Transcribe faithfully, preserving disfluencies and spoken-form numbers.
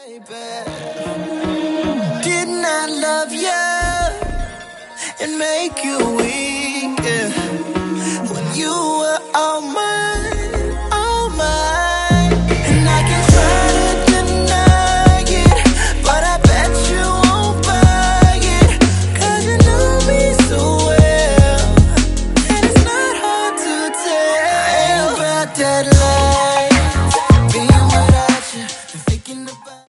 Didn't I love you and make you weak, yeah, when you were all mine?